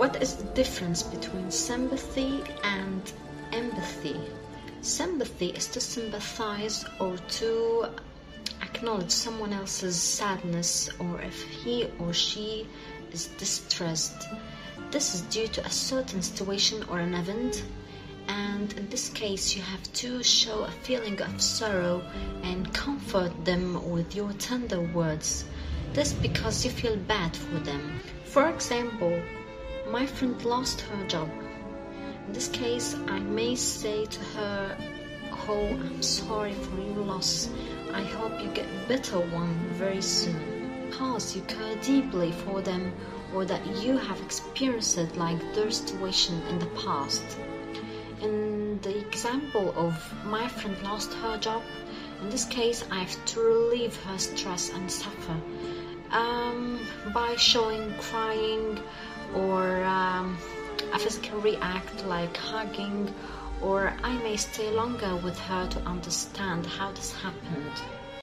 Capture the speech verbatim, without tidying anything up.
What is the difference between sympathy and empathy? Sympathy is to sympathize or to acknowledge someone else's sadness, or if he or she is distressed. This is due to a certain situation or an event, and in this case you have to show a feeling of sorrow and comfort them with your tender words. This because you feel bad for them. For example, my friend lost her job. In this case, I may say to her, "Oh, I'm sorry for your loss. I hope you get a better one very soon." Because you care deeply for them, or that you have experienced it like their situation in the past. In the example of my friend lost her job, in this case, I have to relieve her stress and suffer um, by showing crying, or um, a physical react like hugging, or I may stay longer with her to understand how this happened.